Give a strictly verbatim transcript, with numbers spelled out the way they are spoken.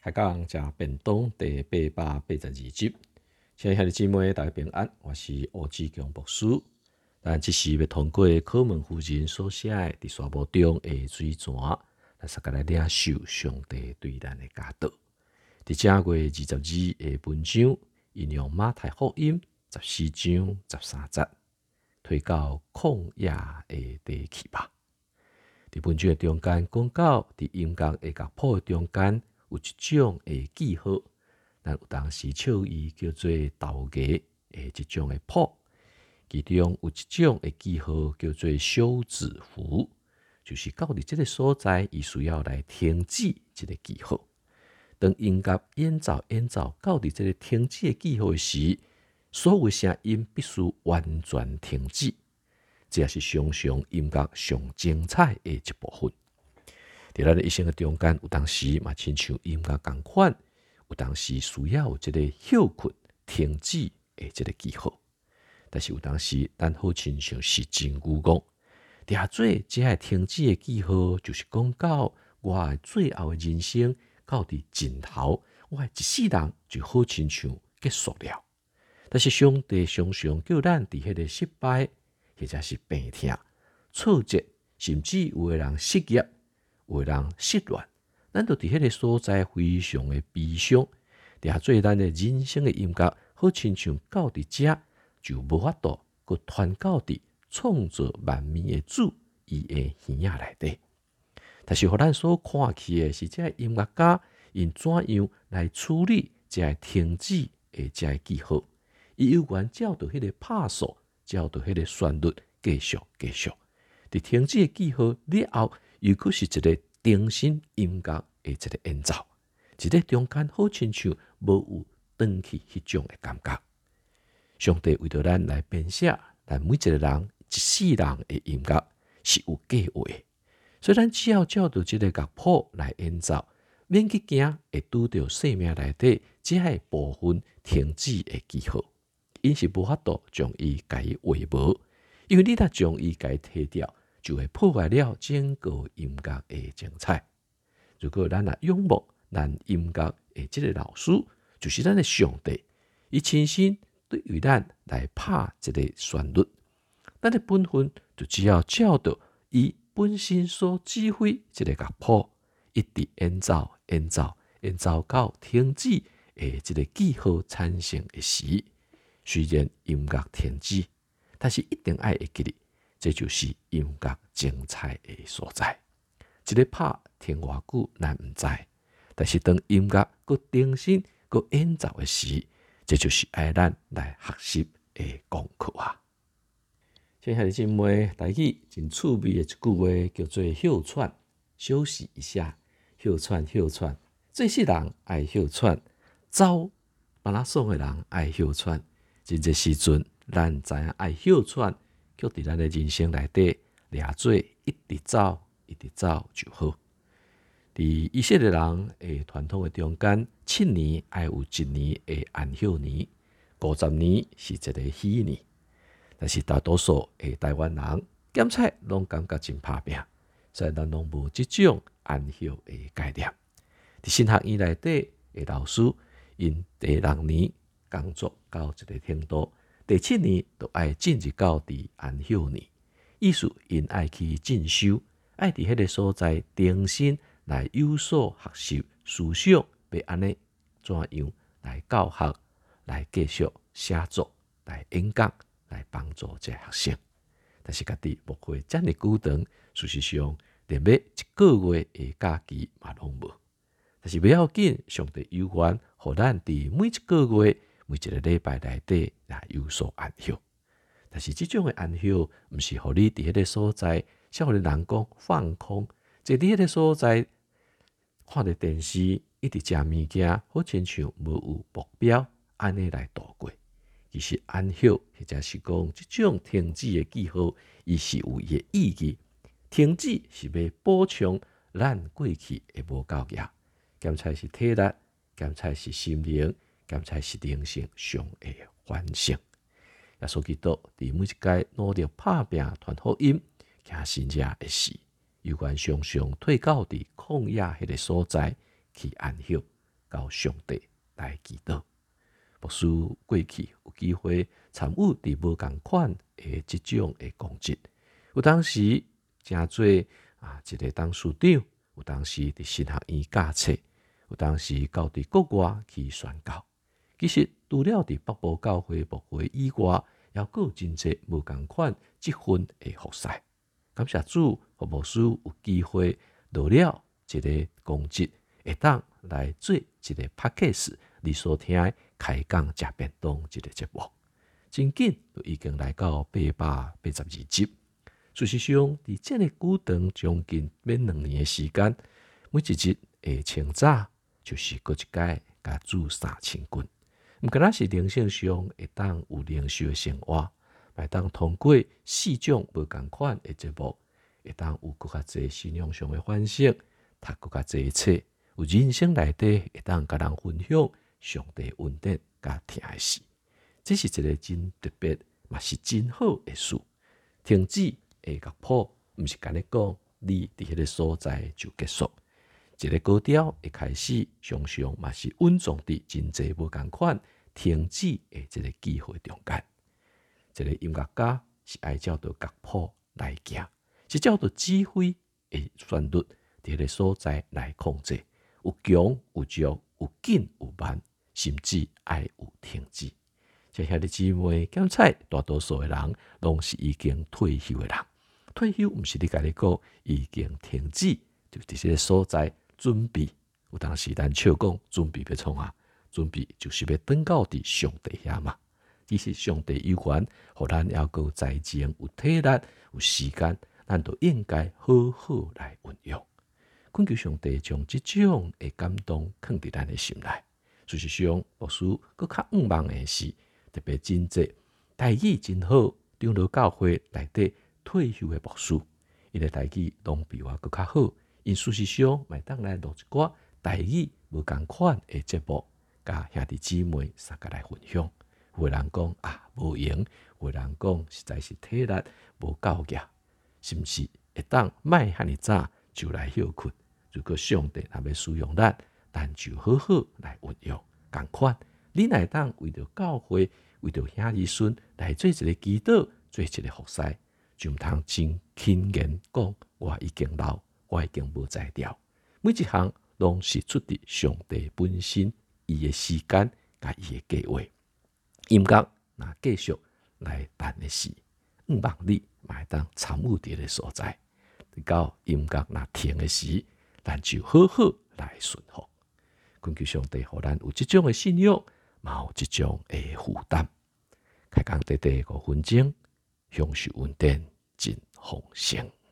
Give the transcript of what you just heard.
开讲食便当第八百八十二集，亲爱的姊妹大家平安，我是欧志强牧师。咱即时要通过考门夫人所写的伫沙漠中的水泉，咱煞个来领受上帝对咱的教导。伫正月二十二的文章，引用马太福音十四章十三节，推到旷野的地去吧。伫文章的中间讲到，伫音乐的乐谱的中间有一种的记号，咱有当时笑伊叫做豆芽的一种的谱，其中有一种的记号叫做休止符，就是到伫这个所在，伊需要来停止这个记号。当音乐演奏演奏到伫这个停止的记号时，所有声音必须完全停止。这也是常常音乐上精彩的一部分。伫咱的一生的中间，有当时嘛亲像音乐同款，有当时需要有这个休困停止的这个记号。但是有当时，咱好亲像是真牛讲，抓做这个停止的记号，就是讲到我的最后的人生到伫尽头，我的一世人就好亲像结束了。但是上帝常常叫咱伫迄个失败，或者是病痛、挫折，甚至有的人失业，有的人失恋，咱就伫迄个所在非常的悲伤。抓做咱的人生的音乐，好亲像到伫遮就无法度，佮传到伫创造万物的主伊的耳仔内底。但是，互咱所看起的是，这音乐家因怎样来处理这停止的这记号？伊有权照着迄个拍数，照着迄个旋律继续继续。伫停止的记号了后，又佫是一个重新音乐的一个演奏，一个中间好亲像无有转去迄种的感觉。上帝为着咱来编写咱每一个人一世人的音乐是有计划的，所以咱只要照着这个乐谱来演奏，免去惊会拄到生命内底这个部分停止的记号，因是无法度将伊甲伊画无，因为你若将伊甲伊摕掉，就会破坏了整个音乐的精彩。如果咱若仰慕咱音乐的这个老师，就是咱的上帝，伊亲身对于咱来拍这个旋律，咱的本分就只要照着伊本身所指挥这个乐谱，一直演奏演奏演奏到停止的这个记号产生的时，虽然音乐停止，但是一定要会记得，这就是音乐精彩的所在。一个拍停偌久咱毋知，但是当音乐佮重新佮演奏的时，这就是爱咱来学习的功课啊！亲爱的姊妹，台语真趣味的一句话叫做休喘，休息一下，休喘休喘。做世人爱休喘，走马拉松的人爱休喘。真侪时阵，咱知影爱休喘，却伫咱的人生内底掠做一直走，一直走就好。伫以色列人的传统的中间，七年爱有一年的安休年，五十年是一个喜年。但是大多数的台湾人检测拢感觉真拍拼，所以咱拢无即种安休的概念。伫新学院内底的老师，因第六年工作到一个程度，第七年就爱进入到伫安休年，意思因爱去进修，爱伫迄个所在重新来有所学习思想，要安尼怎样来教学，来继续写作，来演讲，来帮助这学生。但是家己无花遮尔久长，事实上连要一个月的假期嘛拢无。但是不要紧，上帝有缘，互咱伫每一个月、每一个礼拜内底来有所安休。但是这种的安休，毋是互你伫迄个所在，少年人讲放空，即伫迄个所在看着电视，一直食物件，好亲像无有目标，安尼来度过。其实安休，或者是讲这种停止的记号，伊是有伊的意义。停止是要补充咱过去的无够业，检查是体力，检查是心灵，检查是灵性上的反省。耶稣基督伫每一届努力拍拼传福音、行神迹的时，有关常常退到伫旷野迄个所在去安休， 到上帝来祈祷。牧师过去有机会参与伫无共款的即种的公职，有当时真做啊一个董事长，有当时伫神学院教册，有当时到伫国外去宣教。其实除了伫北部教会牧会以外，也有真侪无共款积分的服侍。感谢主，互牧师有机会落了一个公职，会当来做一个 podcast 你所听的开讲食便当一个节目。真紧就已经来到八百八十二集。事实上，伫这个久长将近免两年的时间，每一集的清早就是过一届加煮三千斤。毋敢若是灵性上会当有灵修的生活，会当通过四种无共款的节目，会当有更较侪信仰上的反省，读更较侪册，有人生内底会当甲人分享上帝恩典甲听的事。这是一个真特别，嘛是真好的事。停止的乐谱，毋是干咧讲你伫迄个所在就结束。一个高调会开始，常常嘛是稳重伫真侪无共款停止的这个机会中间。一个音乐家是爱照着乐谱来行，是照着指挥的旋律伫迄个所在来控制，有强有弱，有紧有慢，甚至爱有停止。这遐的姊妹检采大多数的人拢是已经退休的人。退休毋是你家己讲已经停止，就伫这个所在准备。有当时咱笑讲准备要创啊，准备就是要转到伫上帝遐嘛。其实上帝有缘，互咱还有财前、有体力、有时间，咱都应该好好来运用。恳求上帝将即种的感动放伫咱的心内。事实上，牧师搁较毋望的是，特别真济台语真好，长老教会内底退休的牧师，伊的台语拢比我搁较好。因事实上，咪当来录一寡台语无共款的节目，甲兄弟姊妹三个来分享。有人讲啊无用，有人讲实在是体力无够强，是毋是会当莫遐尼早就来休困？如果上帝若要使用咱，咱就好好来运用。共款，你乃当为着教会，为着兄弟孙来做一个祈祷，做一个服侍，就毋通真轻言讲我已经老，我已经无才调。每一项拢是出自上帝本身，伊的时间甲伊的计划。音乐若继续来办的事，毋望你嘛会当参与伫个所在。到音乐若停的时，咱就好好来顺服。恳求上帝，互咱有即种的信仰，嘛有即种的负担。开讲短短五分钟，享受恩典真丰盛。